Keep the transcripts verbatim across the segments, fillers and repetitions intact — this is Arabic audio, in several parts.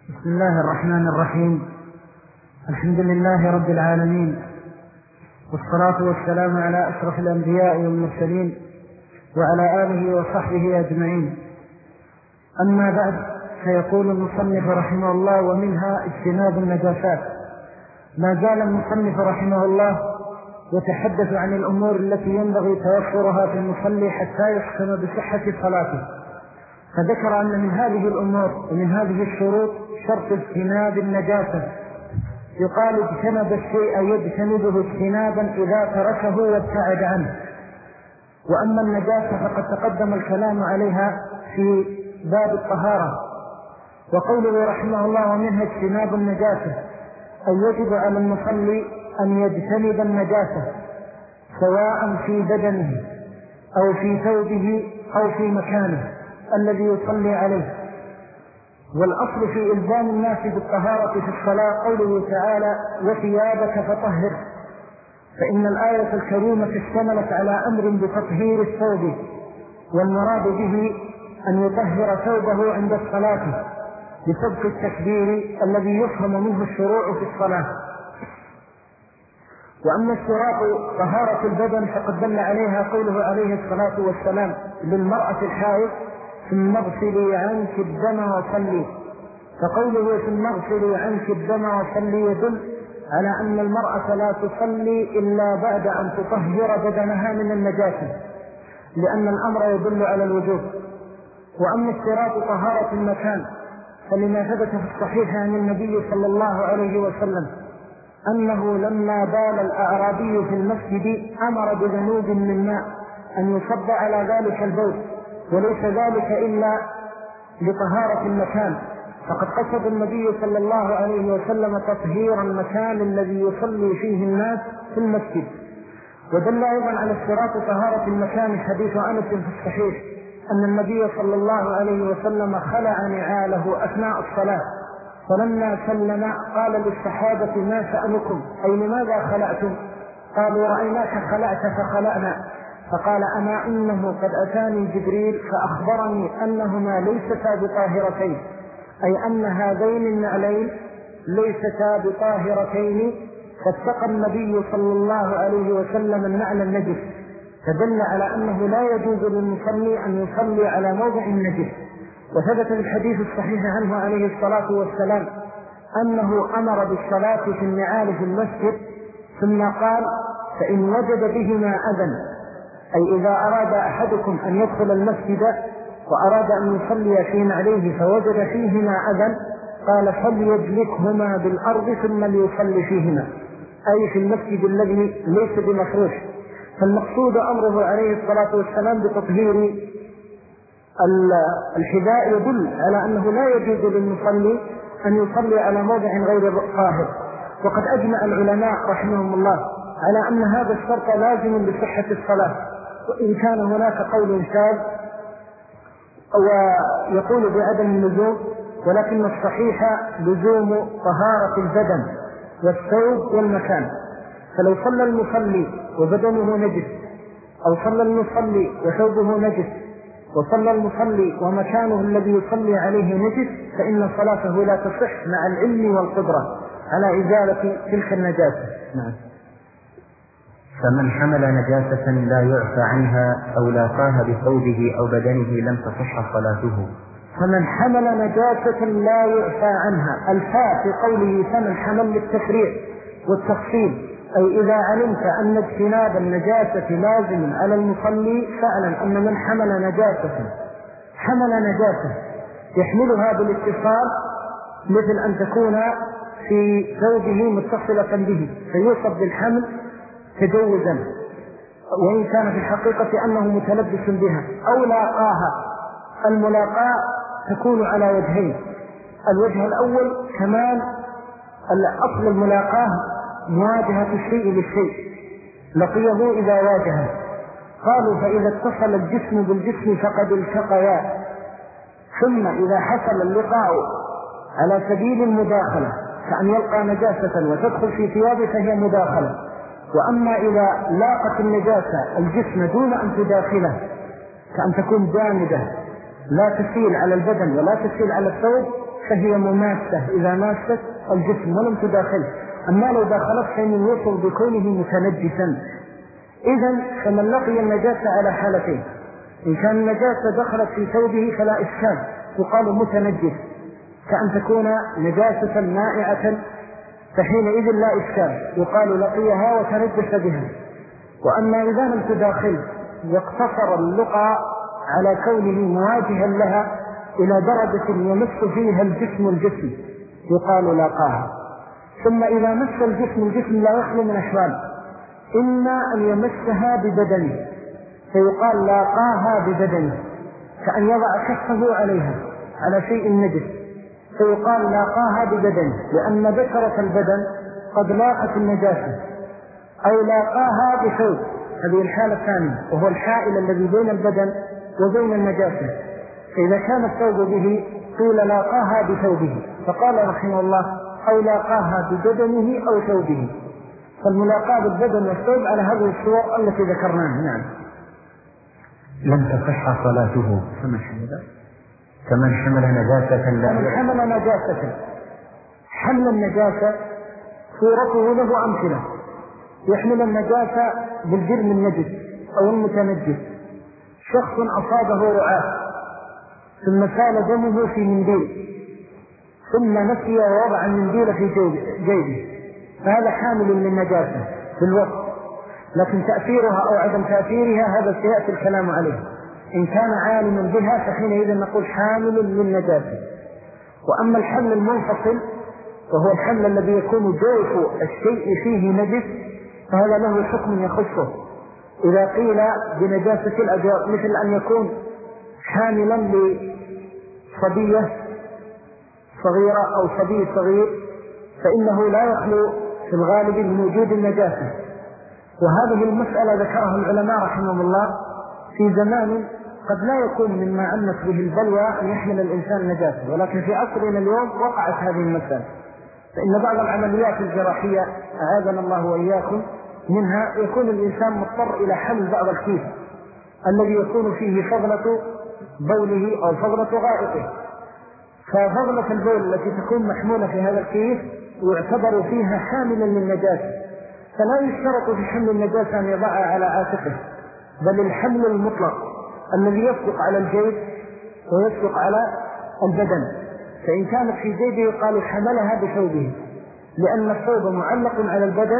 بسم الله الرحمن الرحيم. الحمد لله رب العالمين، والصلاة والسلام على أشرف الأنبياء والمرسلين وعلى آله وصحبه أجمعين. أما بعد، فيقول المصنف رحمه الله: ومنها اجتناب النجاسات. ما زال المصنف رحمه الله يتحدث عن الأمور التي ينبغي توفرها في المصلي حتى يحكم بصحة صلاته، فذكر أن من هذه الأمور ومن هذه الشروط شرط اجتناب النجاسة. يقال اجتنب الشيء يجتنبه اجتنابا إذا تركه وابتعد عنه. وأما النجاسة فقد تقدم الكلام عليها في باب الطهارة. وقوله رحمه الله: ومنها اجتناب النجاسة، أي يجب على المصلي أن يجتنب النجاسة سواء في بدنه أو في ثوبه أو في مكانه الذي يصلي عليه. والأصل في إلزام الناس بالطهارة في الصلاة قوله تعالى: وثيابك فطهر، فإن الآية الكريمة اشتملت على أمر بتطهير الثوب، والمراد به أن يطهر ثوبه عند الصلاة بسبق التكبير الذي يفهم منه الشروع في الصلاة. وأما اشتراط طهارة البدن فقد دل عليها قوله عليه الصلاة والسلام للمرأة الحائض: ثم اغسلي عنك الدم وصلي. فقوله ثم اغسلي عنك الدم وصلي يدل على أن المرأة لا تصلي إلا بعد أن تطهر بدنها من النجاسة، لأن الأمر يدل على الوجوب. وأما اشتراط طهارة المكان فلما ثبت في الصحيح عن النبي صلى الله عليه وسلم أنه لما بال الأعرابي في المسجد أمر بذنوب من ماء أن يصب على ذلك البول، وليس ذلك إلا لطهارة المكان، فقد قصد النبي صلى الله عليه وسلم تطهير المكان الذي يصلي فيه الناس في المسجد. ودل أيضا على اشتراط طهارة المكان حديث أنس في الصحيح أن النبي صلى الله عليه وسلم خلع نعاله أثناء الصلاة، فلما سلم قال للصحابة: ما شأنكم؟ أي لماذا خلعتم؟ قالوا: رأيناك خلعت فخلعنا. فقال: أما إنه قد أتاني جبريل فأخبرني أنهما ليستا بطاهرتين، أي أن هذين النعلين ليستا بطاهرتين، فاتقى النبي صلى الله عليه وسلم النعل النجس، فدل على أنه لا يجوز للمصلي أن يصلي على موضع النجس. وثبت الحديث الصحيح عنه عليه الصلاة والسلام أنه أمر بالصلاة في النعال في المسجد، ثم قال: فإن وجد بهما أذى، أي إذا أراد أحدكم أن يدخل المسجد وأراد أن يصلي في نعليه فوجد فيهما أذى، قال: فليدلكهما بالأرض ثم ليصلي فيهما، أي في المسجد الذي ليس بمفروش. فالمقصود أمره عليه الصلاة والسلام بتطهير الحذاء يدل على أنه لا يجوز للمصلي أن يصلي على موضع غير طاهر. وقد أجمع العلماء رحمهم الله على أن هذا الشرط لازم لصحة الصلاة، وإن كان هناك قول شاذ ويقول بعدم اللزوم، ولكن الصحيح لزوم طهارة البدن والثوب والمكان. فلو صلى المصلي وبدنه نجس، أو صلى المصلي وثوبه نجس، وصلى المصلي ومكانه الذي يصلي عليه نجس، فإن صلاته لا تصح مع العلم والقدرة على إزالة تلك النجاسة. نعم. فمن حمل نجاسة لا يعفى عنها أو لاقاها بثوبه أو بدنه لم تصح صلاته. فمن حمل نجاسة لا يعفى عنها، الفاء في قوله فمن حمل للتفريع والتفصيل، أي إذا علمت أن اجتناب النجاسة لازم على المصلي فاعلم أن من حمل نجاسة حمل نجاسة يحملها بالاتصال، مثل أن تكون في ثوبه متصلة به فيوصف بالحمل تجوزا، وإن كان في الحقيقة أنه متلبس بها، أو لاقاها. الملاقاة تكون على وجهين: الوجه الأول كمان الأصل الملاقاة مواجهة الشيء للشيء، لقيه إذا واجهه. قالوا: فإذا اتصل الجسم بالجسم فقد التقيا. ثم إذا حصل اللقاء على سبيل المداخلة كأن يلقى نجاسة وتدخل في ثيابه فهي مداخلة. وأما إذا لاقت النجاسة الجسم دون أن تداخله كأن تكون جامدة لا تسيل على البدن ولا تسيل على الثوب، فهي مماسة إذا ماست الجسم ولم تداخله، أما لو داخلت فإن يوصل بكونه متنجسا. إذن فمن لقي النجاسة على حالتين: إن كان النجاسة دخلت في ثوبه فلا إشكال، يقال متنجس، كأن تكون نجاسة مائعة، فحينئذ لا إشكال، يقال لقيها وتنجس بها. وأما إذا لم تداخل واقتصر اللقاء على كونه مواجها لها إلى درجة يمس فيها الجسم الجسم، يقال لاقاها. ثم إذا مس الجسم الجسم لا يخلو من أحوال: إما أن يمسها ببدنه فيقال لاقاها ببدنه، كأن يضع كفه عليها على شيء نجس فيقال لاقاها ببدنه، لأن ذكرة البدن قد لاقت النجاسة، أو لاقاها بثوب، هذه الحالة الثانية، وهو الحائل الذي بين البدن وبين النجاسة. فإذا كان الثوب به قيل لاقاها بثوبه، فقال رحمه الله: أو لاقاها ببدنه أو ثوبه. فالملاقاة بالبدن والثوب على هذه الصور التي ذكرناها. نعم. لم تصح صلاته كمن حمل كمن حمل نجاسة لا كمن حمل نجاسة. حمل النجاسة صورته له أمثلة: يحمل النجاسة بالجرم النجس أو المتنجس. شخص أصابه رعاة ثم سال دمه في منديل ثم نسي ووضع المنديل في جيبه، فهذا حامل للنجاسة بالوقت، لكن تأثيرها أو عدم تأثيرها هذا سيأتي الكلام عليه. إن كان عالما بها فحينئذ نقول حامل للنجاسة. وأما الحمل المنفصل وهو الحمل الذي يكون جوف الشيء فيه نجس فهذا له حكم يخصه. إذا قيل بنجاسة الأجواب مثل أن يكون حاملا لصبية صغيرة أو صبي صغير فإنه لا يخلو في الغالب من وجود النجاسة. وهذه المسألة ذكرها العلماء رحمهم الله في زمان قد لا يكون مما عمت به البلوى أن يحمل الإنسان نجاسة، ولكن في عصرنا اليوم وقعت هذه المسألة. فإن بعض العمليات الجراحية أعاذنا الله وإياكم منها يكون الإنسان مضطر إلى حمل بعض الكيس الذي يكون فيه فضلة بوله أو فضلة غائطه، ففضلة البول التي تكون محمولة في هذا الكيس يعتبر فيها حاملا للنجاسة، فلا يشترط في حمل النجاسة أن يضعها على عاتقه، بل الحمل المطلق الذي يصدق على الجيب ويصدق على البدن. فإن كانت في جيبه قالوا حملها بثوبه، لأن الثوب معلق على البدن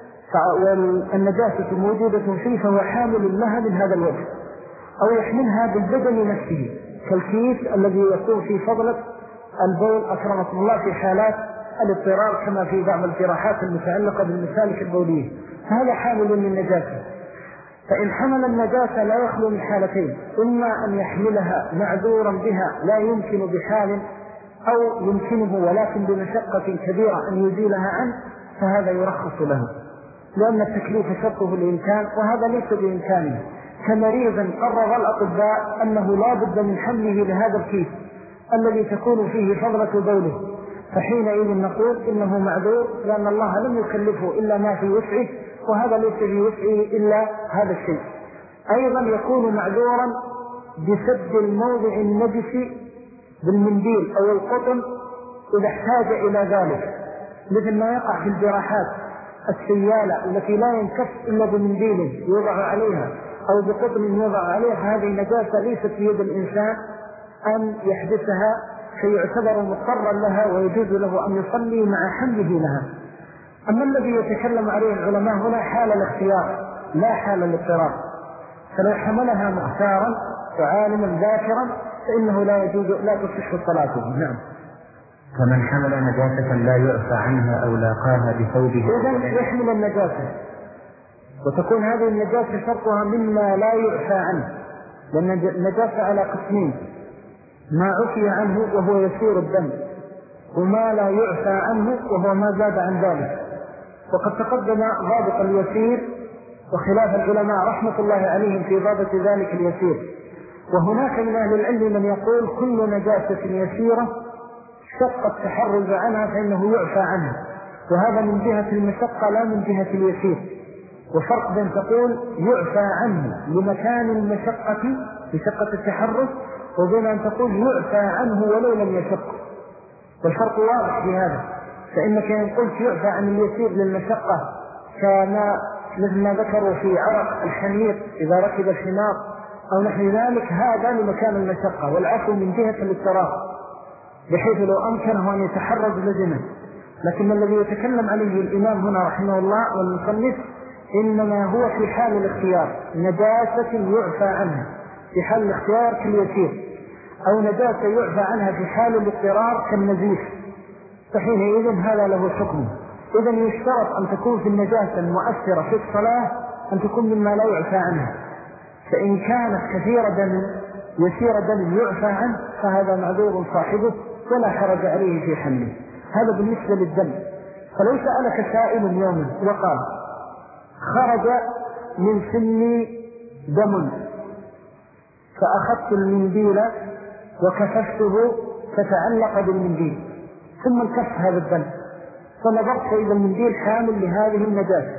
والنجاسة موجودة فيه فهو حامل لها من هذا الوجه. أو يحملها بالبدن نفسه كالكيس الذي يكون في فضلة البول أكرمكم الله في حالات الاضطرار كما في بعض الجراحات المتعلقة بالمسالك البولية، فهذا حامل للنجاسة. فإن حمل النجاسة لا يخلو من حالتين: إما أن يحملها معذورا بها لا يمكن بحال، أو يمكنه ولكن بمشقة كبيرة أن يزيلها عنه، فهذا يرخص له، لأن التكليف شرطه الإمكان وهذا ليس بإمكانه. كمريض قرر الأطباء أنه لا بد من حمله لهذا الكيس الذي تكون فيه فضلة بوله، فحينئذ نقول إنه معذور، لأن الله لم يكلفه إلا ما في وسعه، وهذا ليس في وسعه إلا هذا الشيء. أيضا يكون معذورا بسد الموضع النجس بالمنديل أو القطن إذا احتاج إلى ذلك، مثل ما يقع في الجراحات السيالة التي لا ينكف إلا بمنديل يوضع عليها أو بقطن يوضع عليها، هذه النجاسة ليست في يد الإنسان أن يحدثها، فيعتبر مضطرا لها ويجوز له أن يصلي مع حمله لها. أما الذي يتكلم عليه العلماء هنا حال الاختيار لا حال الاضطرار، فلو حملها مختارا وعالما ذاكرا فإنه لا يجوز لا تصح صلاته. نعم. فمن حمل نجاسة لا يعفى عنها أو لاقاها بثوبه إذن يحمل النجاسة، وتكون هذه النجاسة شرطها مما لا يعفى عنه، لأن النجاسة على قسمين: ما عفي عنه وهو يسير الدم، وما لا يعفى عنه وهو ما زاد عن ذلك. وقد تقدم ضابط اليسير وخلاف العلماء رحمة الله عليهم في ضابط ذلك اليسير. وهناك من أهل العلم من يقول كل نجاسة يسيرة شق التحرز عنها فإنه يعفى عنها، وهذا من جهة المشقة لا من جهة اليسير. وفرق بين تقول يعفى عنه لمكان المشقة مشقة التحرز، وبين أن تقول يعفى عنه ولو لم يشق. والفرق واضح في هذا. فإنك إن قلت يعفى عن اليسير للمشقة كما مثل ما ذكروا في عرق الحمير إذا ركب الحمار أو نحو ذلك، هذا لمكان المشقة، والعفو من جهة الاضطرار بحيث لو أمكنه أن يتحرز لزمه. لكن الذي يتكلم عليه الإمام هنا رحمه الله والمصنف إنما هو في حال الاختيار، نجاسة يعفى عنها في حال الاختيار كاليسير، أو نجاسة يعفى عنها في حال الاضطرار كالنزيف، فحينئذ هذا له حكم. إذن يشترط أن تكون في النجاسة المؤثرة في الصلاة أن تكون مما لا يعفى عنها، فإن كانت كثير دم يسير دم يعفى عنه فهذا معذور صاحبه ولا حرج عليه في حمله. هذا بالنسبة للدم. فلو سألك سائل يوما وقال خرج من سني دم فأخذت المنديل وكففته فتعلق بالمنديل ثم انكف هذا الدم، فنظرت إذا المنديل حامل لهذه النجاسة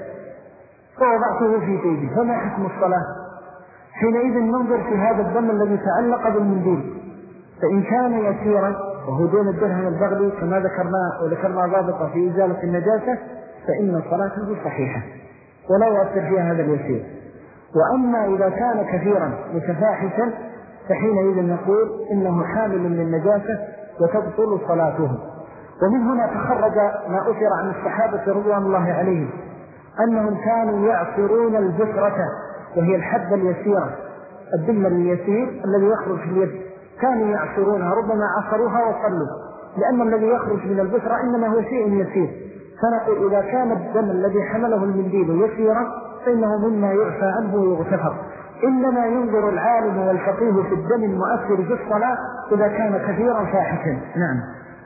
فوضعته في جيبي، فما حكم الصلاة؟ حينئذ ننظر في هذا الدم الذي تعلق بالمنديل، فإن كان يسيرا وهو دون الدرهم البغلي كما ذكرنا وذكرنا ضابطة في إزالة النجاسة فإن صلاته صحيحة ولا يؤثر فيها هذا اليسير. وأما إذا كان كثيرا متفاحشا فحينئذ نقول إنه حامل للنجاسة وتبطل صلاته. ومن هنا تخرج ما أثر عن الصحابة رضوان الله عليهم أنهم كانوا يعصرون البسرة وهي الحبة اليسيرة، الدم اليسير الذي يخرج في اليد، كانوا يعصرونها، ربما عصروها وصلوا، لأن الذي يخرج من البسرة إنما هو شيء يسير. فنقول إذا كان الدم الذي حمله المنديل يسيرا فإنه مما يعفى عنه ويغتفر. إنما ينظر العالم والفقيه في الدم المؤثر في الصلاة إذا كان كثيرا فاحشا. نعم.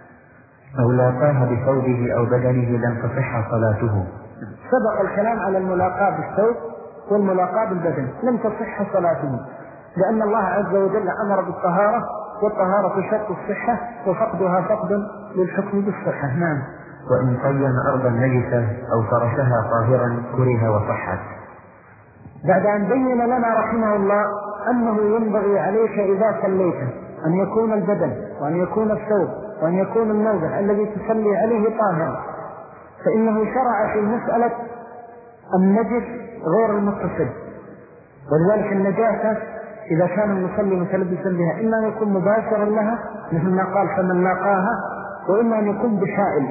أو لاقاها بثوبه أو بدنه لم تصح صلاته. سبق الكلام على الملاقاة بالثوب والملاقاة بالبدن، لم تصح صلاته، لأن الله عز وجل أمر بالطهارة، والطهارة شرط الصحة وفقدها فقد للحكم بالصحة. نعم. وإن قيم أرضا نجسة أو فرشها طاهرا كره وصحت. بعد أن بين لنا رحمه الله أنه ينبغي عليك إذا صليت أن يكون البدن وأن يكون الثوب وأن يكون الموضع الذي تصلي عليه طاهرا، فإنه شرع في مسألة النجس غير المتصل. ولذلك النجاسة إذا كان المصلي متلبسا بها إما أن يكون مباشرا لها مثل ما قال فمن لاقاها، وإما أن يكون بحائل.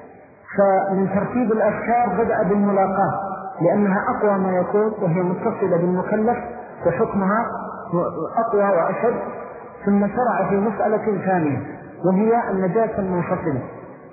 فمن ترتيب الأفكار بدأ بالملاقاة لأنها أقوى ما يكون وهي متصلة بالمكلف وحكمها أقوى وأشد، ثم شرع في مسألة ثانية وهي النجاسة المنفصلة.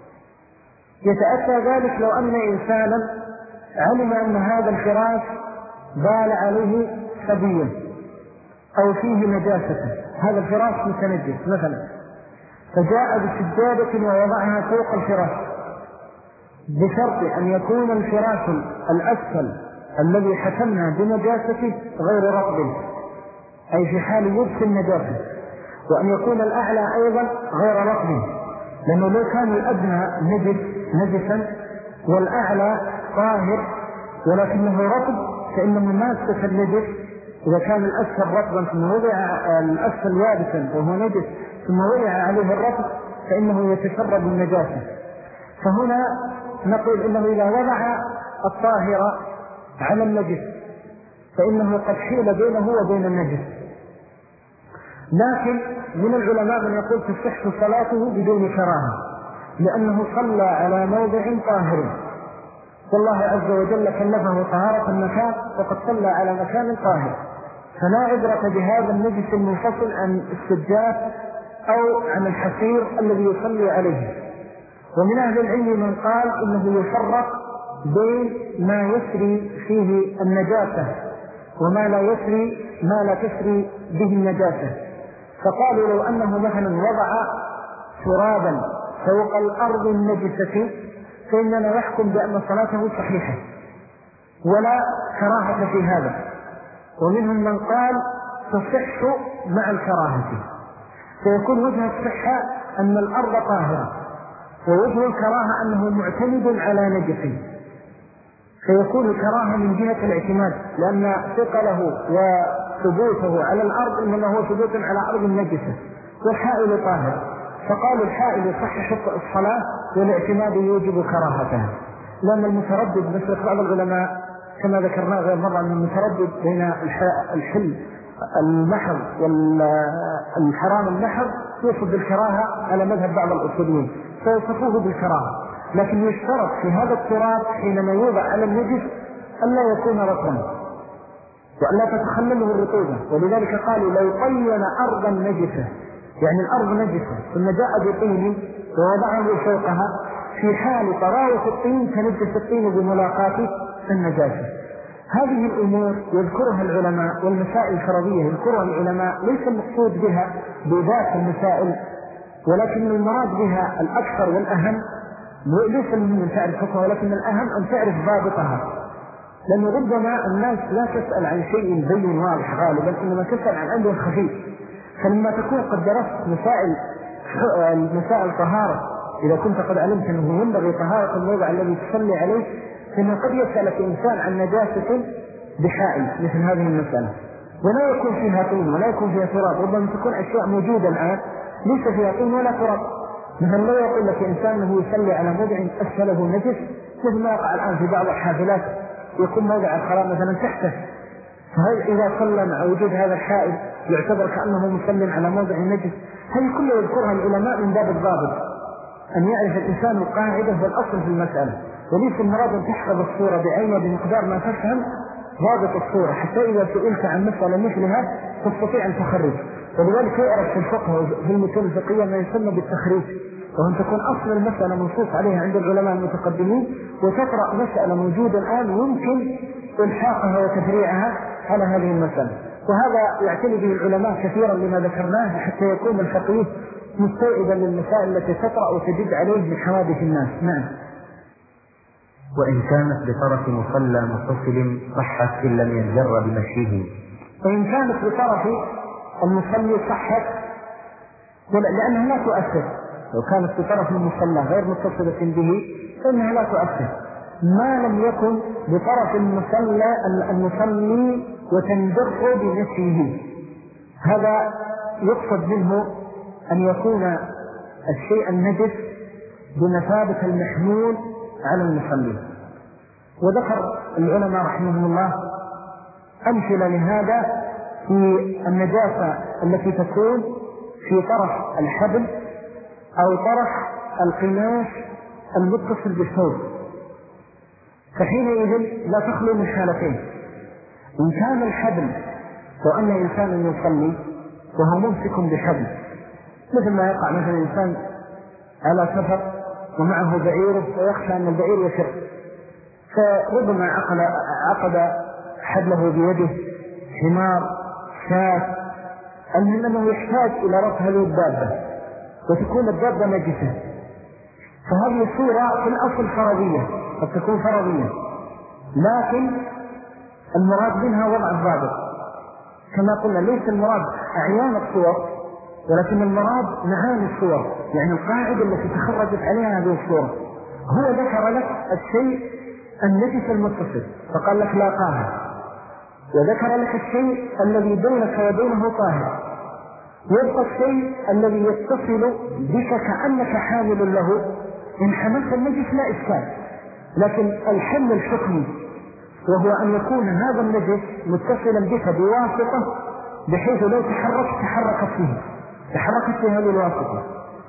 يتأتى ذلك لو أن إنسانا علم أن هذا الفراش بال عليه صبي أو فيه نجاسة، هذا الفراش متنجس مثلا، فجاء بسجادة ووضعها فوق الفراش بشرط أن يكون الفراش الأسفل الذي حكمنا بنجاسته غير رطب، أي في حال يبس النجاسة، وأن يكون الأعلى أيضا غير رطب، لأنه لو كان الأدنى نجس نجسا والأعلى طاهر ولكنه رطب فإن مماسة النجس إذا كان الأسفل رطبا ثم وضع الأسفل يابسا وهو نجس ثم وضع عليه الرطب فإنه يتشرب النجاسة. فهنا نقول إنه إذا وضع الطاهر على النجس فإنه قد حيل بينه وبين النجس. لكن من العلماء من يقول تصح صلاته بدون كراهة لأنه صلى على موضع طاهر، والله عز وجل كلفه طهارة المكان وقد صلى على مكان طاهر، فلا عبرة بهذا النجس المنفصل عن السجاد أو عن الحصير الذي يصلي عليه. ومن أهل العلم من قال إنه يفرق بين ما يسري فيه النجاسة وما لا يسري ما لا تسري به النجاسة، فقالوا لو أنه مثلا وضع ترابا فوق الأرض النجسة فإننا يحكم بأن صلاته صحيحة ولا كراهة في هذا. ومنهم من قال تصح مع الكراهة، فيكون وجه الصحة أن الأرض طاهرة ووجه الكراهة أنه معتمد على نجس، فيكون الكراهة من جهة الاعتماد لأن ثقله وثبوته على الأرض إنما هو ثبوت على أرض النجسة والحائل طاهر، فقالوا الحائل يصحح الصلاة والاعتماد يوجب كراهتها، لأن المتردد مثل بعض العلماء كما ذكرنا غير مرة أن المتردد بين الحل المحض والحرام المحض يوصف بالكراهة على مذهب بعض الأصوليين فيوصفوه بالكراهة، لكن يشترط في هذا التراب حينما يوضع على النجس ألا يكون رطبا وألا تتخلله الرطوبة، ولذلك قالوا لو طين أرضا نجسة، يعني الأرض نجسة ثم جاء بطين ووضعه فوقها في حال طراوة الطين تنجس الطين بملاقاة النجاسة. هذه الأمور يذكرها العلماء، والمسائل الفرضية يذكرها العلماء ليس المقصود بها بذات المسائل، ولكن المراد بها الأكثر والأهم، ليس من تعرف حكمها ولكن الأهم أن تعرف ضابطها، لأن ربما الناس لا تسأل عن شيء بين واضح غالبا، إنما تسأل عن أمر خفيف. فلما تكون قد درست مسائل مسائل طهارة، إذا كنت قد علمت أنه ينبغي طهارة الموضع الذي تصلي عليه، فإنه قد يسألك إنسان عن نجاسة بحائل مثل هذه المسألة ولا يكون فيها طين ولا يكون فيها تراب، ربما تكون أشياء موجودة الآن ليس فيها طين ولا تراب، مثل لا يقول لك إنسان أنه يصلي على موضع أسفله نجس، مثل ما يقع الآن في بعض الحافلات يكون موضع الخلاء مثلا تحته، فهل إذا صلى مع وجود هذا الحائل يعتبر كأنه مسلم على موضع النجس؟ هذه كلها يذكرها العلماء من باب الضابط، أن يعرف الإنسان القاعدة والأصل في المسألة، وليس المراد أن تحفظ الصورة بعينها بمقدار ما تفهم ضابط الصورة، حتى إذا سئلت عن مسألة مثلها تستطيع أن تخرج. ولذلك يعرف في الفقه في المتون الفقهية ما يسمى بالتخريج، وأن تكون أصل المسألة منصوص عليها عند العلماء المتقدمين، وتقرأ مسألة موجودة الآن يمكن إلحاقها وتفريعها على هذه المسألة. وهذا يعتني به العلماء كثيرا لما ذكرناه حتى يكون الفقيه مستوعبا للمسائل التي تقرأ وتجد عليه من حوادث الناس. نعم. وإن كانت بطرف مصلى متصل صحت إن لم ينجر بمشيه. وإن كانت بطرف المصلي صحت لأنها لا تؤثر، لو كانت بطرف المصلى غير متصلة به فإنها لا تؤثر ما لم يكن بطرف المصلى المصلي وتنجر بمشيه. هذا يقصد منه أن يكون الشيء النجس بمثابة المحمول على المصلي. وذكر العلماء رحمهم الله أمثلة لهذا في النجاسة التي تكون في طرف الحبل أو طرف القماش المتصل بالثوب، فحينئذ لا تخلو من حالتين. إن كان الحبل وأن إنسان يصلي وهو ممسك بحبل، مثل ما يقع مثل إنسان على سفر ومعه بعيره ويخشى أن البعير يفر، فربما عقد, عقد حبله بيده حمار شاة، المهم أنه يحتاج إلى رفع هذه الدابة وتكون الدابة نجسة، فهذه صورة في الأصل فرضية، قد تكون فرضية لكن المراد منها وضع الضابط، كما قلنا ليس المراد أعيان الصور ولكن المراد معاني الصور، يعني القاعدة التي تخرجت عليها هذه الصورة. هو ذكر لك الشيء النجس المتصل فقال لك لا طاهر، وذكر لك الشيء الذي بينك وبينه طاهر، يبقى الشيء الذي يتصل بك كأنك حامل له. إن حملت النجس لا إشكال، لكن الحمل الحكمي وهو أن يكون هذا النجس متصلا بك بواسطة بحيث لو تحركت تحركت فيه تحركت في هذه الواسطة،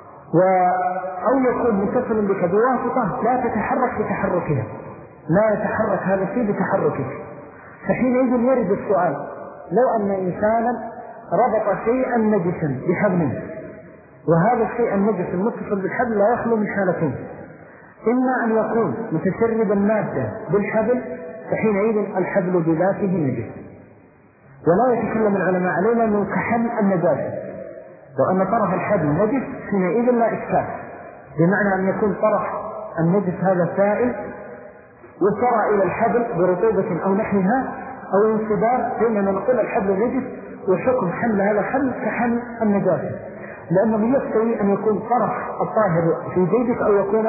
أو يكون متصلا بك بواسطة لا تتحرك بتحركها، لا يتحرك هذا الشيء بتحركك. فحينئذ يرد السؤال لو أن إنسانا ربط شيئا نجسا بحبل، وهذا الشيء النجس المتصل بالحبل لا يخلو من حالتين، إما أن يكون متشرب المادة بالحبل فحينئذ الحبل بذاته نجس ولا يتكلم العلماء علينا أنه كحمل النجاسة، وأن طرف الحبل نجس حينئذ لا إشكال، بمعنى أن يكون طرف النجس هذا سائل وصار إلى الحبل برطوبة أو نحوها أو انصدار، فإننا نقول الحبل نجس وحكم حمل هذا الحمل كحمل النجاسة، لأنه يستوي أن يكون طرف الطاهر في جيبك أو يكون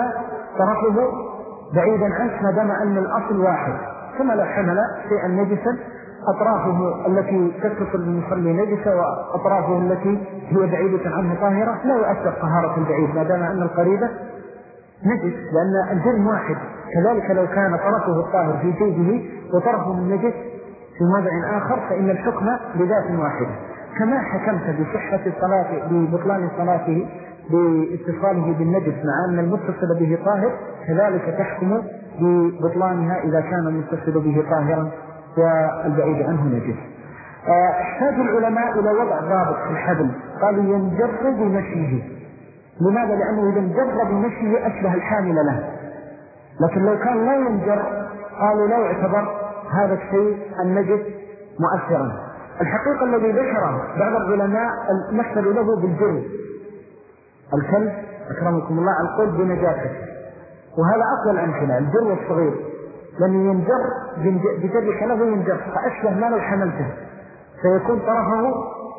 طرفه بعيدا عنك ما دام أن الأصل واحد، كما لو حمل شيئا نجسا أطرافه التي تتصل بالمصلي نجسة وأطرافه التي هي بعيدة عنه طاهرة لا يؤثر طهارة البعيد ما دام أن القريبة نجس، لأن الجرم واحد. كذلك لو كان طرفه الطاهر في جيبه وطرفه النجس في موضع آخر فإن الحكم بذات واحدة. كما حكمت بصحة الصلاة ببطلان صلاته باتصاله بالنجس مع أن المتصل به طاهر، كذلك تحكم ببطلانها إذا كان المتصل به طاهرا والبعيد عنه نجس. احتاج العلماء إلى وضع ضابط في الحبل، قالوا ينجر بمشيه. لماذا؟ لأنه إذا انجر بمشيه أشبه الحامل له، لكن لو كان لا ينجر قالوا لا يعتبر هذا الشيء النجس مؤثرا. الحقيقة الذي ذكره بعض العلماء المثل له بالجرم، الكلب أكرمكم الله القول بنجاسة، وهذا أقوى الأمثلة الجرم الصغير، لأنه ينجر بجر كلبه ينجر فأشبه ما لو حملته فيكون طرفه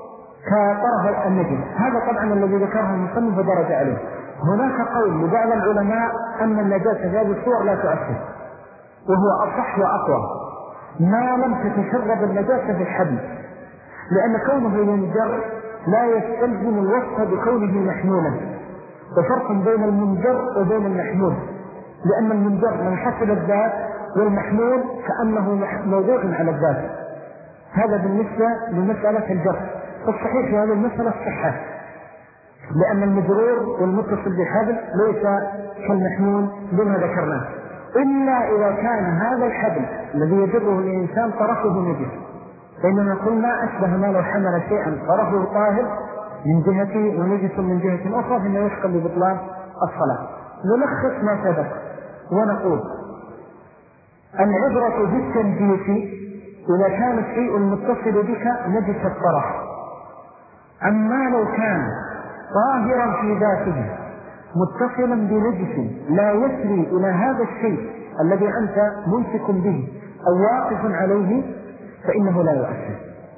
كطرف النجم. هذا طبعا الذي ذكره المصنف ودرج عليه. هناك قول لبعض العلماء أن النجاسة هذه الصور لا تؤثر، وهو أصح وأقوى ما لم تتشرب النجاسة في الحبل، لأن كونه ينجر لا يستلزم الوصف بكونه محمولا، وفرق بين المنجر وبين المحمول، لأن المنجر منحصل الذات والمحمول كأنه موضوع على الذات. هذا بالنسبة لمسألة الجر. فالصحيح في هذه المسألة الصحة، لأن المجرور والمتصل بالحبل ليس كالمحمول بما ذكرناه، إلا إذا كان هذا الحبل الذي يجره الإنسان طرفه نجس، فإننا قلنا أشبه ما لو حمل شيئا طرفه طاهر من جهة ونجس من جهة أخرى فإنه يشكل ببطلان الصلاة. نلخص ما سبق ونقول العبرة بالتنجيس إذا كان الشيء المتصل بك نجس الطرف، أما لو كان طاهرا في ذاته متصلا بنجس لا يسري إلى هذا الشيء الذي أنت ممسك به أو واقف عليه فإنه لا يؤثر.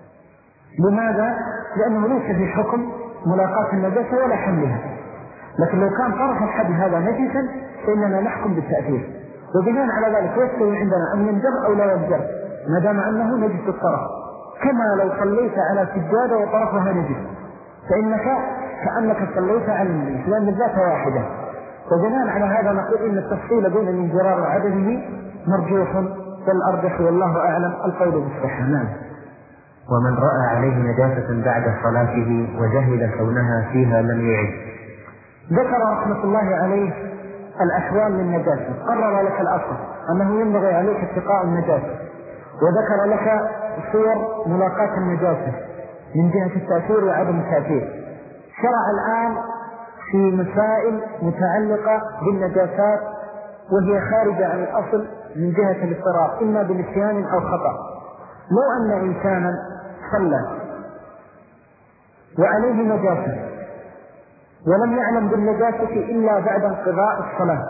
لماذا؟ لأنه ليس في حكم ملاقاة النجاسة ولا حملها، لكن لو كان طرف الحبل هذا نجسا فإننا نحكم بالتأثير، وبناء على ذلك يستوي عندنا أن ينجر أو لا ينجر ما دام أنه نجس الطرف. كما لو صليت على سجادة وطرفها نجس فإنك كأنك صليت على النجس، لأن الذات واحدة. وبناء على هذا نقول إن التفصيل بين الانجرار وعدمه مرجوح والأرجح والله أعلم القول بالصحة. نعم. ومن رأى عليه نجاسة بعد صلاته وجهل كونها فيها لم يعد. ذكر رحمة الله عليه الأحوال للنجاسة، قرر لك الأصل أنه ينبغي عليك اتقاء النجاسة، وذكر لك صور ملاقاة النجاسة من جهة التأثير وعدم التأثير. شرع الآن في مسائل متعلقة بالنجاسات وهي خارجة عن الأصل من جهة الاضطرار إما بنسيان أو خطأ. لو أن إنسانا صلى وعليه نجاسة ولم يعلم بالنجاسة إلا بعد انقضاء الصلاة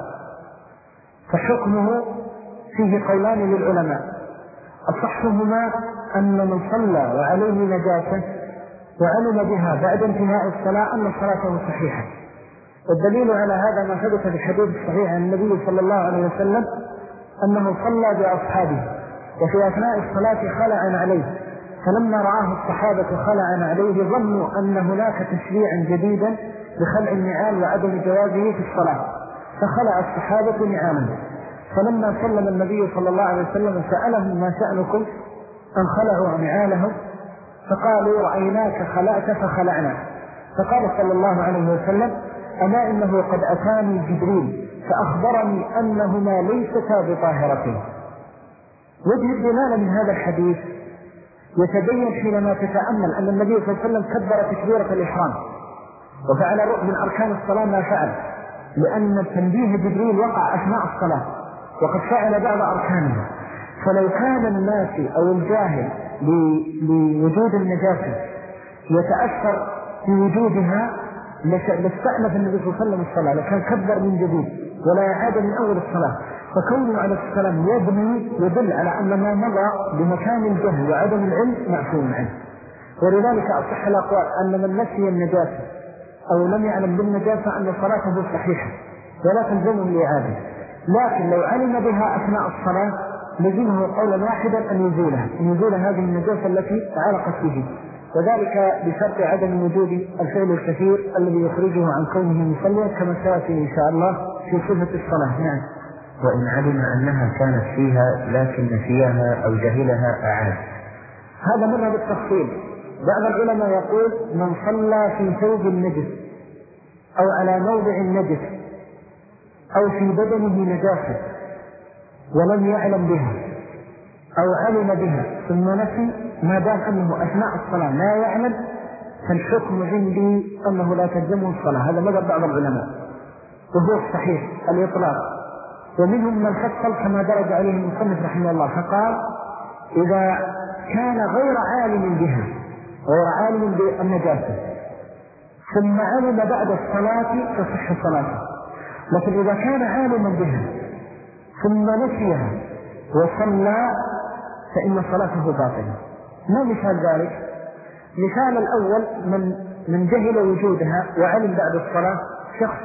فحكمه فيه قولان للعلماء، أصحهما أن من صلى وعليه نجاسة وعلم بها بعد انتهاء الصلاة أن صلاته صحيحة. والدليل على هذا ما حدث في الحديث الصحيح عن النبي صلى الله عليه وسلم أنه صلى بأصحابه وفي أثناء الصلاة خلع عليه، فلما رآه الصحابة خلع عليه ظنوا أن هناك تشريعا جديدا بخلع النعال وعدم جوازه في الصلاة، فخلع الصحابة نعالهم. فلما سلم النبي صلى الله عليه وسلم سألهم ما شأنكم أن خلعوا نعالهم؟ فقالوا رأيناك خلعت فخلعنا. فقال صلى الله عليه وسلم أما إنه قد أتاني جبريل فأخبرني أنهما ليستا بطاهرتين. وجه الدلالة من هذا الحديث يتبين حينما تتأمل أن النبي صلى الله عليه وسلم كبر تكبيرة الإحرام وفعل من أركان الصلاة ما فعل، لأن تنبيه جبريل وقع أثناء الصلاة وقد فعل بعض أركانها. فلو كان الناس أو الجاهل لوجود النجاسة يتأثر في وجودها لاستأنف النبي صلى الله عليه وسلم الصلاة، لكان كبر من جديد ولا يعاد من أول الصلاة. فكونه عليه السلام يبني يدل على أن ما مضى بمكان الجهل وعدم العلم معفوم عنه. ولذلك أصح الأقوال أن من نسي النجاسة أو لم يعلم بالنجاسة أن صلاته صحيحة ولا تلزمه الإعادة، لكن لو علم بها أثناء الصلاة لزمه قولا واحدا أن يزولها أن يزول هذه النجاسة التي تعلقت به، وذلك بشرط عدم وجود الفعل الكثير الذي يخرجه عن كونه مصليا كما سيأتي إن شاء الله في صفة الصلاة. نعم. وإن علم أنها كانت فيها لكن نسيها أو جهلها أعاد. هذا مرة بالتفصيل. بعض العلماء يقول من صلى في ثوب النجس أو على موضع النجس أو في بدنه نجاسة ولم يعلم بها أو علم بها ثم نسي، ما دام أنه أثناء الصلاة لا يعلم فالحكم عندي أنه لا تلزمه الصلاة. هذا مذهب بعض العلماء وهو الصحيح الإطلاق. ومنهم من فصل كما درج عليه المصنف رحمه الله فقال إذا كان غير عالم بها غير عالم بالنجاسة ثم علم بعد الصلاة تصح صلاته، لكن إذا كان عالما بها ثم نسيها وصلى فإن صلاته باطلة. ما مثال ذلك؟ مثال الأول من من جهل وجودها وعلم بعد الصلاة، شخص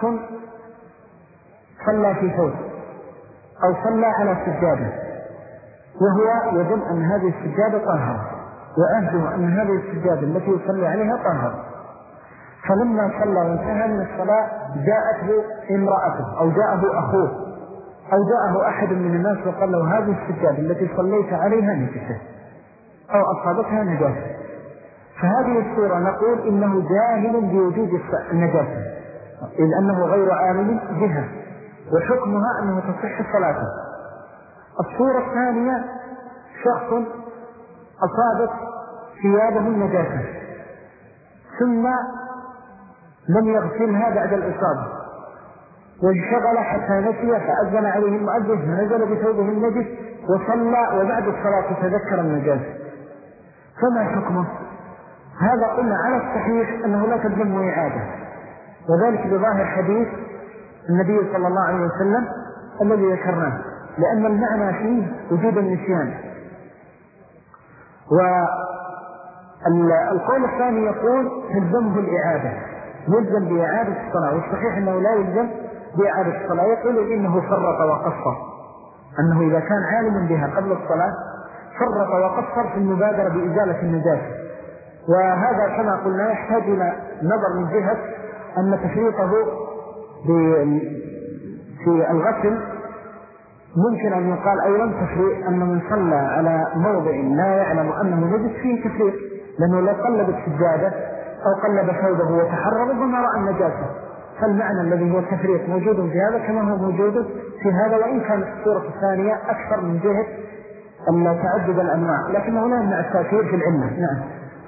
صلى في ثوب أو صلى على سجادة وهو يظن أن هذه السجادة طاهرة وأهله أن هذه السجادة التي يصلي عليها طاهرة، فلما صلى وانتهى من الصلاة جاءته امرأته أو جاءه أخوه أو جاءه أحد من الناس وقال له هذه السجادة التي صليت عليها نجسة أو أصابتها نجاسة، فهذه الصورة نقول إنه جاهل بوجود النجاسة إذ أنه غير عالم بها وحكمها أنه تصح صلاته. الصورة الثانية شخص أصابت ثيابه النجاسة ثم لم يغسلها بعد الإصابة وانشغل حتى نسي فأذن عليه المؤذن فنزل بثوبه النجس وصلى وبعد الصلاة تذكر النجاسة، فما حكمه؟ هذا قلنا على الصحيح أنه لا تلزمه إعادة، وذلك بظاهر حديث النبي صلى الله عليه وسلم الذي ذكرناه، لأن المعنى فيه وجود النسيان. والقول الثاني يقول تلزمه الإعادة، يلزم بإعادة الصلاة، والصحيح أنه لا يلزم بإعادة الصلاة. يقول إنه فرط وقصر، أنه إذا كان عالما بها قبل الصلاة فرط وقصر في المبادرة بإزالة النجاسة، وهذا كما قلنا يحتاج إلى نظر من جهة أن تفريطه في الغسل ممكن أن يقال أيضا تفريط، أن من صلى على موضع لا يعلم أنه نجس فيه تفريط، لأنه لو قلب السجادة أو قلب ثوبه وتحرر ربما رأى النجاسة، فالمعنى الذي هو التفريط موجود في هذا كما هو موجود في هذا، وإن كانت الصورة الثانية أكثر من جهة أن تعدد الأنواع، لكنه لا يمنع التأثير في العلة. نعم.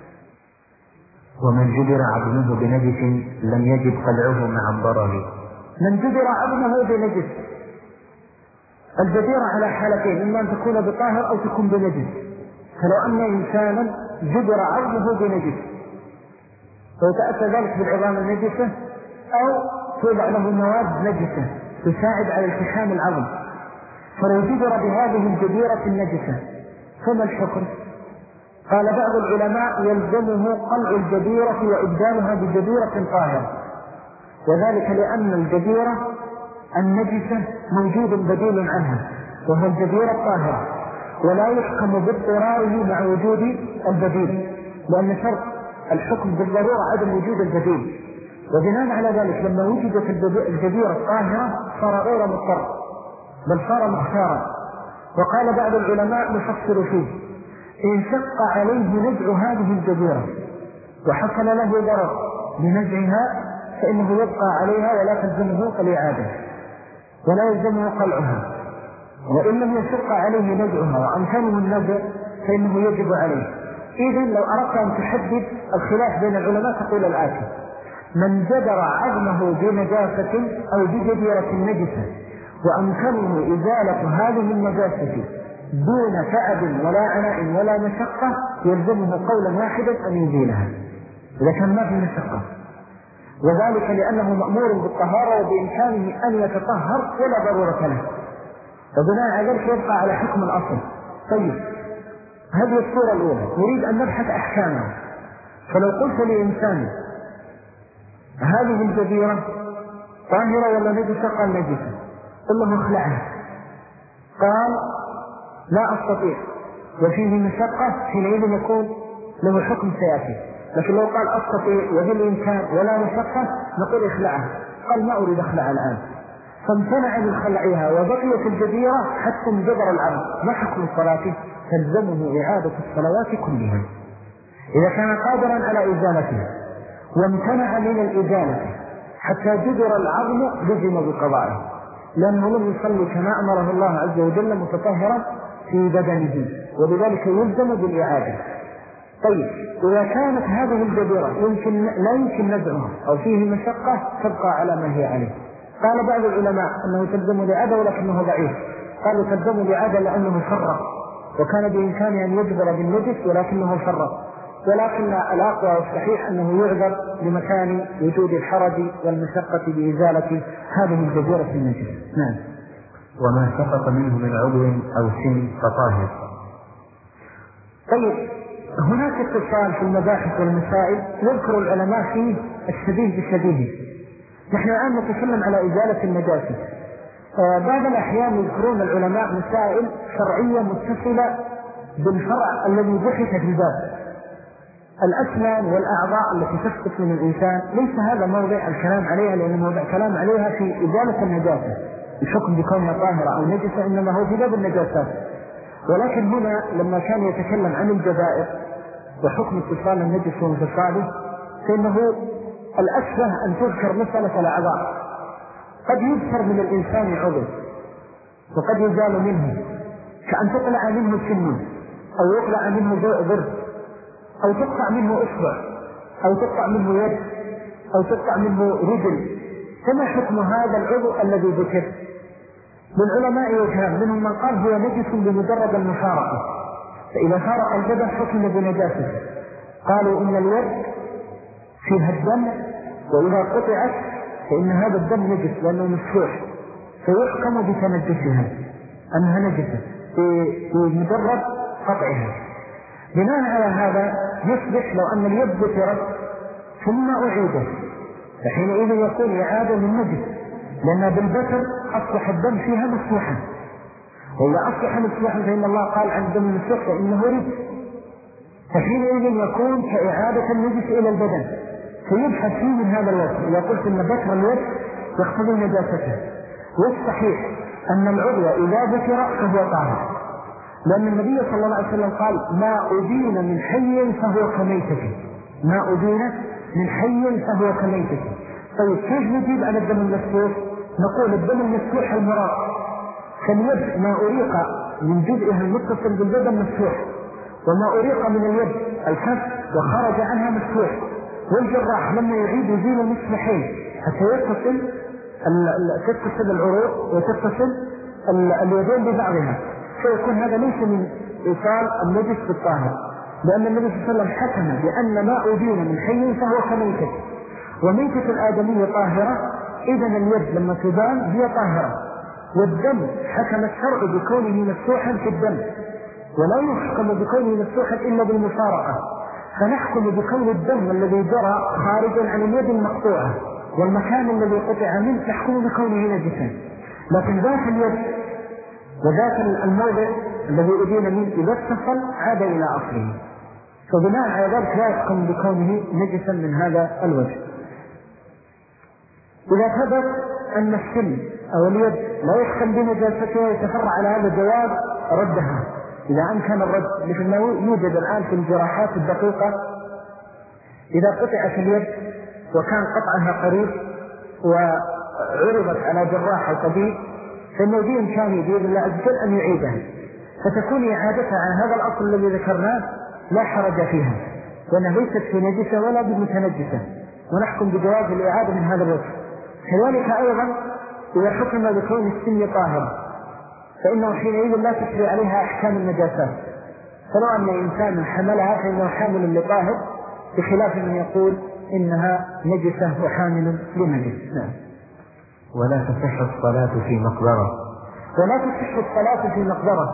ومن جبر عظمه بنجس لم يجب قلعه مع الضرر. من جبر عظمه بنجس، الجبيرة على حالتين، إما أن تكون بطاهر أو تكون بنجس. فلو أن إنسانا جبر عظمه بنجس وتأتى ذلك بالعظام النجسة أو توضع له مواد نجسة تساعد على التحام العظم، فلو جبر بهذه الجبيرة النجسة فما الحكم؟ قال بعض العلماء يلزمه قلع الجبيرة وإبدالها بجبيرة طاهرة، وذلك لأن الجبيرة النجسة موجود بديل عنها وهو الجبيرة الطاهرة، ولا يحكم باضطراره مع وجود البديل، لأن شرط الحكم بالضرورة عدم وجود البديل، وبناء على ذلك لما وجدت الجبيرة الطاهرة صار غير مضطر بل صار مختارا. وقال بعض العلماء نفصل فيه، إن شق عليه نزع هذه الجبيرة وحصل له ضرر بنزعها فإنه يبقى عليها ولا تلزمه الإعادة ولا يلزمه قلعها، وإن لم يشق عليه نزعها وأمكنه النزع فإنه يجب عليه. إذن لو أردت أن تحدد الخلاف بين العلماء تقول الآتي: من جبر عظمه بنجاسة أو بجبيرة نجسة وأمكنه إزالة هذه النجاسة دون تعب ولا عناء ولا مشقة يلزمه قولا واحدا أن يزيلها إذا كان ما في مشقة، وذلك لأنه مأمور بالطهارة وبإمكانه أن يتطهر ولا ضرورة له، وبناء على ذلك يبقى على حكم الأصل. طيب، هذه الصورة الأولى نريد أن نبحث أحكامها. فلو قلت لإنسان هذه الجبيرة طاهرة ولا نجسة؟ قال نجسة، قل له اخلعها. قال لا أستطيع وفيه مشقة، حينئذ يكون له حكم سياسي. لكن لو قال أستطيع وبالإمكان ولا مشقة نقول اخلعها، قال ما أريد أخلع الآن، فامتنع من خلعها وبقيت الجزيرة حتى انجبر العبد، ما حكم صلاته؟ تلزمه إعادة الصلوات كلها إذا كان قادرا على إزالتها، وامتنع من الإزالة حتى جبر العظم لزم بقضائه، لأنه لم يصلي كما أمره الله عز وجل متطهرا في بدنه، وبذلك يلزم بالإعادة. طيب إذا كانت هذه الجبيرة يمكن لا يمكن نزعها أو فيه مشقة تبقى على ما هي عليه، قال بعض العلماء أنه تلزم الإعادة ولكنه ضعيف، قالوا تلزم الإعادة لأنه فرق، وكان بإمكانه أن يجبر بالنجس ولكنه فرق، ولكن الأقوى والصحيح أنه يعذر لمكان وجود الحرج والمشقة بإزالة هذه الجزيرة النجس. نعم. وما سقط منه من عضو أو سن فطاهر. طيب هناك اتصال في المباحث والمسائل يذكر العلماء فيه الشبيه بالشبيه. نحن الآن نتكلم على إزالة النجاسة. بعض الأحيان يذكرون العلماء مسائل شرعية متصلة بالفرع الذي بحث في الباب. الأسنان والأعضاء التي تسقط من الإنسان ليس هذا موضع الكلام عليها، لأنه موضع كلام عليها في إزالة النجاسة، الحكم بكونها طاهرة أو نجسة إنما هو في باب النجاسات. ولكن هنا لما كان يتكلم عن الجبائر وحكم اتصال النجس وانفصاله، فإنه الأشبه أن تذكر مسألة الأعضاء. قد يذكر من الإنسان عضو وقد يزال منه، كأن تطلع منه سن أو يطلع منه ضرب أو تقطع منه إصبع أو تقطع منه يد أو تقطع منه رجل، فما حكم هذا العضو الذي ذكر؟ للعلماء وجهان، منهم من قال هو نجس بمجرد المفارقة، فإذا فارق البدن حكم بنجاسته. قالوا إن اليد فيها الدم، وإذا قطعت فإن هذا الدم نجس لأنه مسفوح، فيحكم بتنجسها أنها نجسة بمجرد قطعها. بناء على هذا يصبح لو أن اليد ذكرت ثم أعيده فحينئذ يكون إعادة للنجس، لأن بالبتر أصبح الدم فيها مسفوحا، وإذا أصبح مسفوحا فإن الله قال عن الدم المسفوح فإنه رجس، فحينئذ يكون كإعادة النجس إلى البدن، فيبحث فيه من هذا الوجه. إذا قلت أن بتر اليد يقتضي نجاسته، والصحيح أن العضو إذا ذكر فهو طاهر، لأن النبي صلى الله عليه وسلم قال ما أدين من حي فهو كميتة، ما أدين من حي فهو كميتة. طيب كيف نجيب على الدم المسفوح؟ نقول الدم المسفوح المراد كاليد ما أريق من جزئها المتصل بالبدن مسفوح، وما أريق من اليد الكف وخرج عنها مسفوح، والجراح لما يعيد يزيل المسفحين حتى يتصل تتصل العروق وتتصل اليدين ببعضها، فيكون هذا ليس من إيصال النجس بالطاهر، لأن النبي صلى الله عليه وسلم حكم بأن ما أدين من حي فهو كميتة، وميتة الآدمية طاهرة، إذن اليد لما تبان هي طاهرة. والدم حكم الشرع بكونه مفتوحا في الدم، ولا يحكم بكونه مفتوحا إلا بالمفارقة، فنحكم بكون الدم الذي جرى خارجا عن اليد المقطوعة والمكان الذي قطع منه نحكم بكونه نجسا، لكن ذات اليد وذات الموضع الذي أدين منه إذا اتصل عاد إلى أصله، فبناء على ذلك لا يحكم بكونه نجسا من هذا الوجه. إذا ثبت أن السن أو اليد لا يحكم بنجاستها يتفرع على هذا الجواب ردها إذا أمكن الرد، مثل ما يوجد الآن في الجراحات الدقيقة، إذا قطعت اليد وكان قطعها قريب وعرضت على جراح أو طبيب فإنه بإمكانه بإذن الله عز وجل أن يعيدها، فتكون إعادتها على هذا الأصل الذي ذكرناه لا حرج فيها، وأنها ليست في نجسة ولا بمتنجسة، ونحكم بجواز الإعادة من هذا الوجه. كذلك أيضا إذا حكم بكون السن طاهرة فإنه حينئذ لا تسري عليها أحكام النجاسات، فلو أن إنسان حملها فإنه حامل لطاهر، بخلاف من يقول إنها نجسة وحامل لنجس. نعم. ولا تصح الصلاة في مقبرة. ولا تصح الصلاة في مقبرة.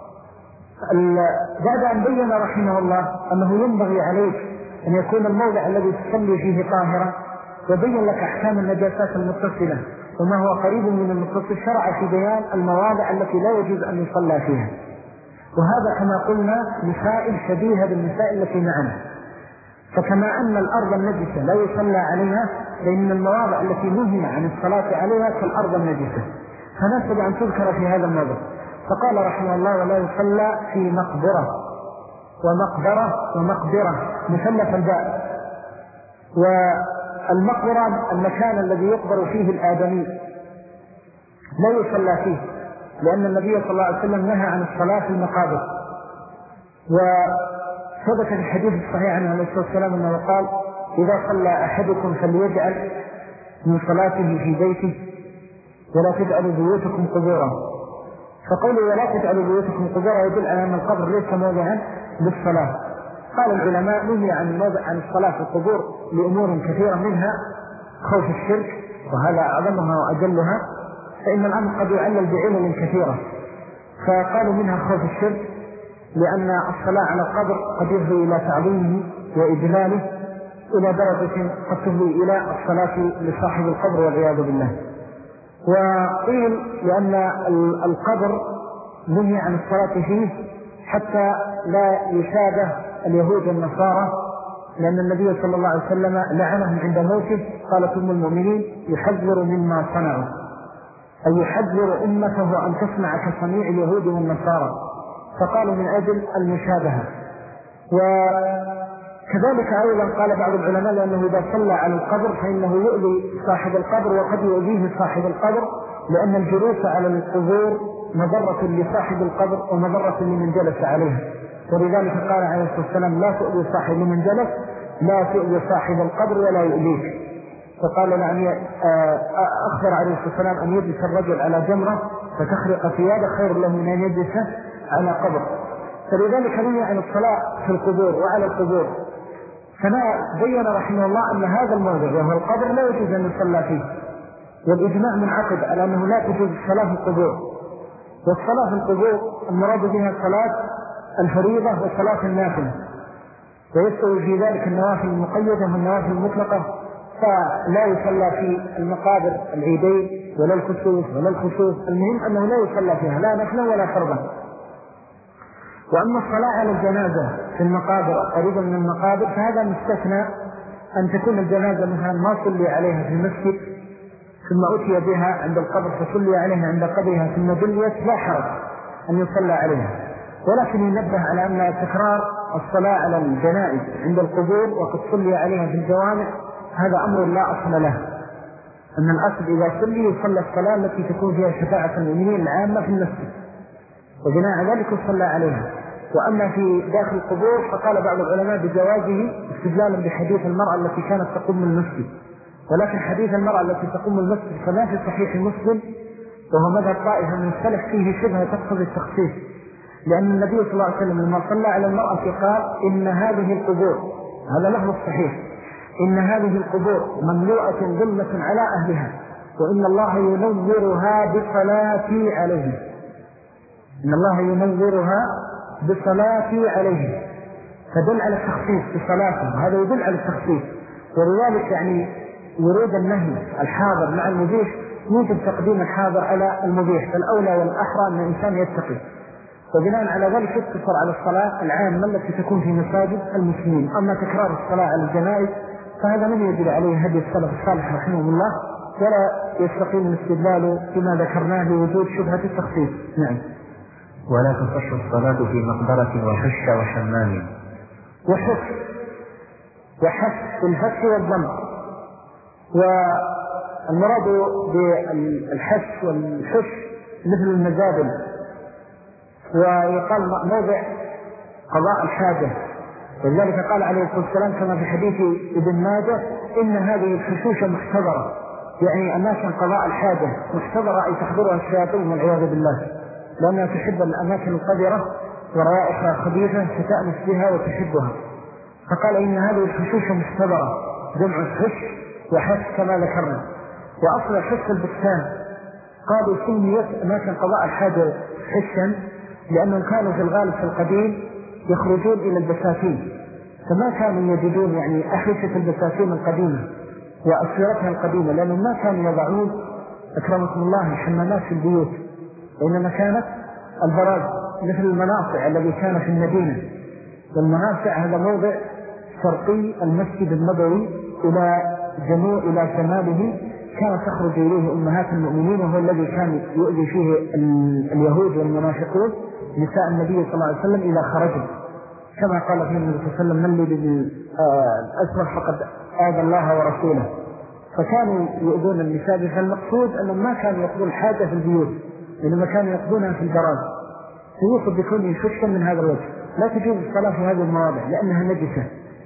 بعد أن بين رحمه الله أنه ينبغي عليك أن يكون الموضع الذي تصلي فيه طاهرا، وبين لك أحكام النجاسات المتصلة وما هو قريب من المتصل، شرع في بيان المواضع التي لا يجوز أن يصلى فيها. وهذا كما قلنا مسائل شبيهة بالمسائل التي معنا. فكما أن الأرض النجسة لا يصلى عليها، لأن المواضع التي نهي عن الصلاة عليها كالأرض النجسة، فناسب أن تذكر في هذا الموضع. فقال رحمه الله: ولا يصلى في مقبرة ومقبرة ومقبرة مثلث الباء. والمقبرة المكان الذي يقبر فيه الآدمي لا يصلى فيه، لأن النبي صلى الله عليه وسلم نهى عن الصلاة في المقابر. وثبت في الحديث الصحيح عنه عليه الصلاة والسلام أنه قال: إذا صلى أحدكم فليجعل من صلاته في بيته ولا تجعلوا بيوتكم قبورا. فقوله ولا تجعلوا بيوتكم قبورا يدل على أن القبر ليس موضعا للصلاة. قال العلماء: نهي عن موضع عن الصلاة في القبور لأمور كثيرة، منها خوف الشرك، وهذا أعظمها وأجلها، فإن الأمر قد يعلل بعلل كثيرة. فقالوا منها خوف الشرك، لأن الصلاة على القبر قد يفضي إلى تعظيمه وإجلاله إلى درجة قد تفضي إلى الصلاة لصاحب القبر والعياذ بالله. وقيل لأن القبر نهي عن الصلاة فيه حتى لا يشابه اليهود والنصارى، لأن النبي صلى الله عليه وسلم لعنهم عند موته. قالت أم المؤمنين: يحذر مما صنعوا، أي يحذر أمته أن تصنع كصنيع اليهود والنصارى، فقالوا من أجل المشابهة. وكذلك أيضا قال بعض العلماء: لأنه إذا صلى على القبر فإنه يؤذي صاحب القبر وقد يؤذيه صاحب القبر، لأن الجلوس على القبور مضرة لصاحب القبر ومضرة لمن جلس عليها. ولذلك قال عليه الصلاة والسلام: لا تؤذي صاحب من جلس، لا تؤذي صاحب القبر ولا يؤذيك. فقال يعني أخبر عليه الصلاة والسلام أن يجلس الرجل على جمرة فتخرق ثيابه خير له من أن يجلس على قبر. فلذلك نهي عن الصلاة في القبور وعلى القبور. فبين رحمه الله أن هذا الموضع وهو القبر لا يجوز أن يصلى فيه، والإجماع منعقد على أنه لا تجوز الصلاة في القبور. والصلاة في القبور المراد بها صلاة الفريضة وصلاة النافلة، ويستوي في ذلك النوافل المقيدة والنوافل المطلقة. فلا يصلى في المقابر العيدين ولا الكسوف ولا الخسوف، المهم أنه لا يصلى فيها لا نفلا ولا فرضا. وأما الصلاة على الجنازة في المقابر قريبا من المقابر فهذا مستثنى، أن تكون الجنازة مثلا ما صلي عليها في المسجد ثم أتي بها عند القبر فصلي عليها عند قبرها ثم جليت، لا حرج أن يصلى عليها. ولكن ينبه على أن تكرار الصلاة على الجنائز عند القبور وقد صلي عليها في الجوامع هذا أمر لا أصل له، أن الأصل إذا صلي يصلى الصلاة التي تكون فيها شفاعة المؤمنين العامة في المسجد، وبناء على ذلك يصلى عليها. وأما في داخل القبور فقال بعض العلماء بجوازه استدلالا بحديث المرأة التي كانت تقوم المسجد، ولكن حديث المرأة التي تقوم المسجد فما في صحيح مسلم، وهو مذهب طائفة من السلف فيه شبهة تقتضي التخصيص، لأن النبي صلى الله عليه وسلم لما صلى على المرأة قال: إن هذه القبور، هذا لفظ الصحيح، إن هذه القبور مملوءة ظلمة على أهلها، وإن الله ينورها بصلاتي عليه، إن الله ينورها بصلاتي عليه، فدل على التخصيص بصلاته، هذا يدل على التخصيص. ولذلك يعني ورود النهي الحاضر مع المبيح يوجب تقديم الحاضر على المبيح، فالأولى والأحرى أن الإنسان يتقي. وبناء على ذلك يقتصر على الصلاة العامة التي تكون في مساجد المسلمين. أما تكرار الصلاة على الجنائز فهذا من يجب عليه هدي السلف الصالح رحمه الله، ولا يستقيم الاستدلال بما ذكرناه لوجود شبهة التخصيص. نعم. ولا تصح الصلاة في مقبرة وحش وحمام. وحش وحش بالفتح والضم، والمراد بالحش والحش مثل المزابل، ويقال موضع قضاء الحاجة. ولذلك قال عليه الصلاة والسلام كما في حديث ابن ماجه: إن هذه الحشوش محتضرة، يعني أماكن قضاء الحاجة محتضرة أي تحضرها الشياطين والعياذ بالله، لأنها تحب الأماكن القذرة ورائحها خبيثة فتأنس بها وتحبها. فقال: إن هذه الحشوش محتضرة، جمع حش وحش كما ذكرنا. وأصل حش البستان، قالوا سميت أماكن قضاء الحاجة حشا لأنهم كانوا في الغالب في القديم يخرجون إلى البساتين، فما كانوا يجدون يعني أحشة البساتين القديمة وأسيرتها القديمة، لأنهم ما كانوا يضعون أكرمكم الله الحمامات في البيوت، وإنما كانت البراز مثل المناصع الذي كان في المدينة. والمناصع هذا موضع شرقي المسجد النبوي إلى جنوب إلى شماله، كان تخرج إليه أمهات المؤمنين، وهو الذي كان يؤذي فيه اليهود والمنافقون نساء النبي صلى الله عليه وسلم إذا خرجوا، كما قال فيه النبي صلى الله عليه وسلم: من لي بالأسود فقد آذى الله ورسوله. فكانوا يؤذون النساء. فالمقصود أنهم ما كانوا يقضون الحاجة في البيوت، إنما كانوا يقضونها في البراز، فيوصف بكونه شكا من هذا الوجه. لا تجوز الصلاة في هذه المواضع لأنها نجسة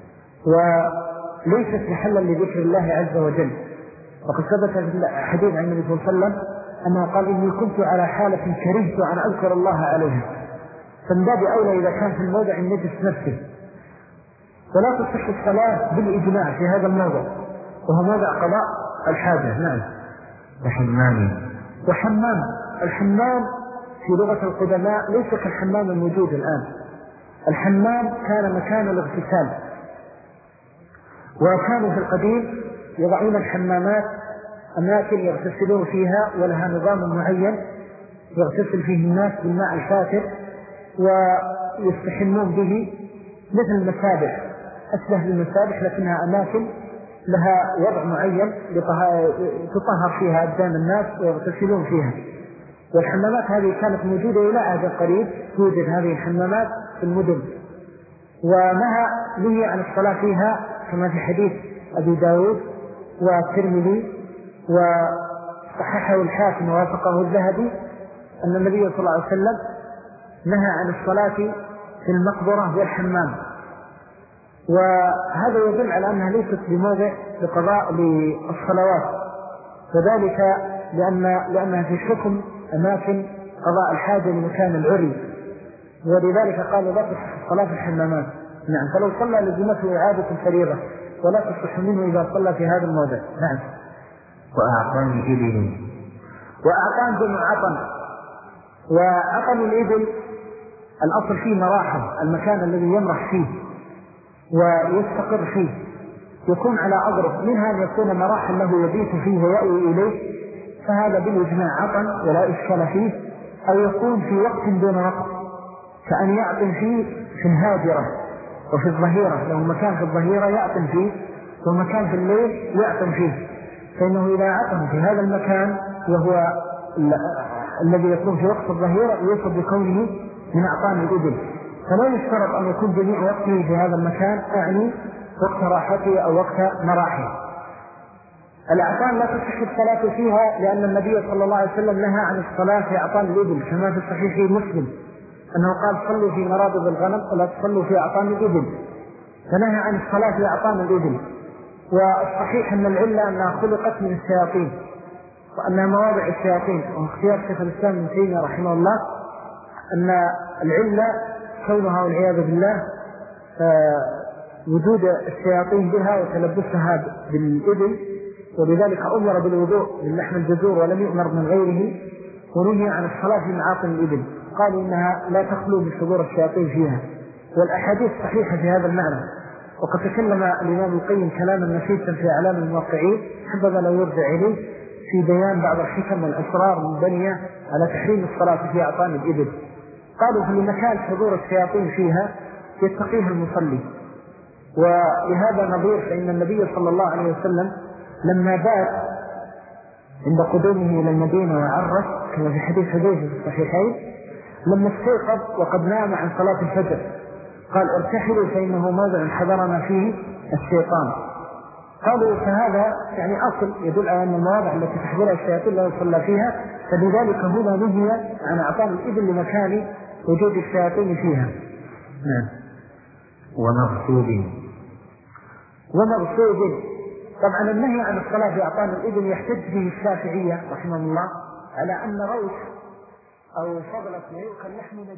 وليست محلا لذكر الله عز وجل. وقد ثبت في حديث عن النبي صلى الله عليه وسلم أنه قال: إني كنت على حالة كرهت أن أذكر الله عليها. فمن باب أولى إذا كان في الموضع النجس نفسه. ولا تصح الصلاة بالإجماع في هذا الموضع، وهو موضع قضاء الحاجة. نعم. وحمام وحمام الحمام في لغة القدماء ليس كالحمام الموجود الآن. الحمام كان مكان الاغتسال، وكانوا في القديم يضعون الحمامات أماكن يغتسلون فيها، ولها نظام معين يغتسل فيه الناس بالماء الفاتر ويستحمون به، مثل المسابح، أشبه بالمسابح لكنها أماكن لها وضع معين تطهر فيها أبدان الناس ويغتسلون فيها. والحمامات هذه كانت موجودة إلى عهد قريب، توجد هذه الحمامات في المدن، ونهى نهي عن الصلاة فيها كما في حديث أبي داود والترمذي وصححه الحاكم ووافقه الذهبي أن النبي صلى الله عليه وسلم نهى عن الصلاة في المقبرة والحمام. وهذا يدل على أنها ليست بموضع لقضاء للصلوات، وذلك لأن لأنها في حكم أماكن قضاء الحاجة لمكان العري، ولذلك قالوا لا تصح الصلاة في الحمامات. نعم. فلو صلى لزمته إعادة الفريضة، ولا تصح منه إذا صلى في هذا الموضع. نعم. وأعطان الإبل وأعطان جمع عطن. وعطن الإبل الأصل فيه مراحل، المكان الذي يمرح فيه ويستقر فيه يكون على أضرب، منها أن يكون مراحل له يبيت فيه ويأوي إليه، فهذا بالإجماع عطن ولا إشكال فيه. أو يكون في وقت دون وقت، كأن يعطن فيه في الهاجرة وفي الظهيرة، له مكان في الظهيرة يعطن فيه ومكان في الليل يعطن فيه، فإنه إذا عطن في هذا المكان وهو الذي يكون في وقت الظهيرة يوصف بكونه من أعطان الإبل. فلا يشترط أن يكون جميع وقته في هذا المكان، أعني وقت راحته أو وقت مراحه. الأعطان لا تصح الصلاة فيها لأن النبي صلى الله عليه وسلم نهى عن الصلاة في أعطان الإبل، كما في صحيح مسلم أنه قال: صلوا في مرابض الغنم ولا تصلوا في أعطان الإبل، فنهى عن الصلاة في أعطان الإبل. والصحيح أن العلة أنها خلقت من الشياطين، وأنها مواضع الشياطين، واختيار شيخ الإسلام ابن تيمية رحمه الله أن العلة كونها والعياذ بالله وجود الشياطين بها وتلبسها بالإبل، ولذلك أمر بالوضوء من لحم الجزور ولم يؤمر من غيره، ونهي عن الصلاة في معاطن الإبل. قالوا إنها لا تخلو من حضور الشياطين فيها، والأحاديث صحيحة في هذا المعنى. وقد تكلم الإمام القيم كلاما نفيسا في أعلام الموقعين، حبذا لو يرجع إليه، في بيان بعض الحكم والأسرار المبنية على تحريم الصلاة في أعطان الإبل. قالوا في مكان حضور الشياطين فيها يتقيها المصلي. ولهذا نظير فإن النبي صلى الله عليه وسلم لما بات عند قدومه إلى المدينة وعرف كما في حديث حذيفة في الصحيحين، لما استيقظ وقد نام عن صلاة الفجر قال: ارتحلوا فإنه موضع حضرنا فيه الشيطان. قالوا فهذا يعني أصل يدل على أن المواضع التي تحضرها الشياطين لا يصلى فيها، فلذلك هنا نهي عن أعطان الإبل لمكان وجود الشياطين فيها. نعم. ومغصوب ومغصوب طبعا النهي عن الصلاة في أعطان الإبل يحتج به الشافعية رحمه الله على أن روث أو فضلة ما يؤكل لحم